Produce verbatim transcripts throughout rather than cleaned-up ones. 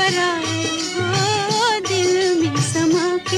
पराए हो दिल में समा के।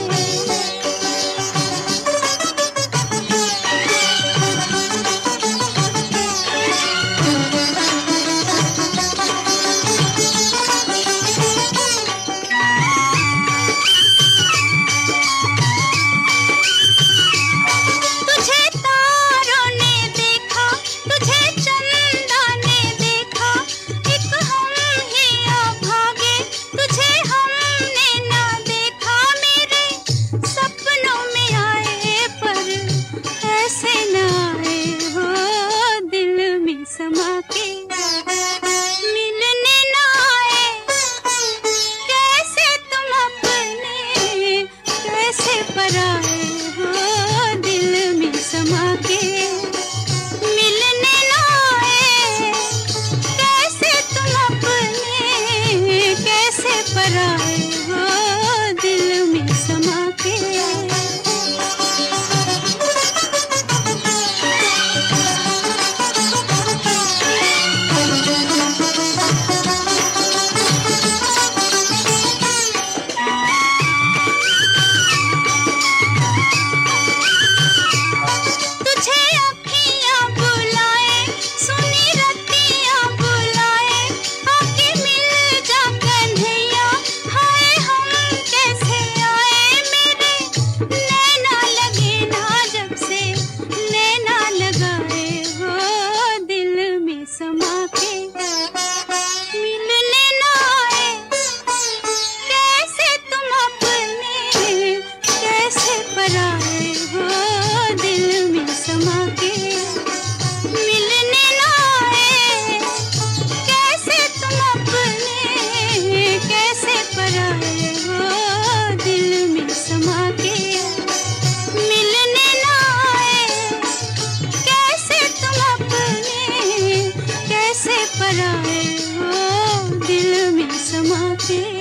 समा के मिलने ना आए, कैसे तुम अपने कैसे पराए हो दिल में समा के। मिलने ना आए, कैसे तुम अपने कैसे पराए हो दिल में समा के। समा के मिलने ना आए, कैसे तुम अपने कैसे पराए हो दिल में समा के। मिलने ना आए, कैसे तुम अपने कैसे पराए हो दिल में समा के। मिलने ना आए, कैसे तुम अपने कैसे पराए हो दिल में समा के।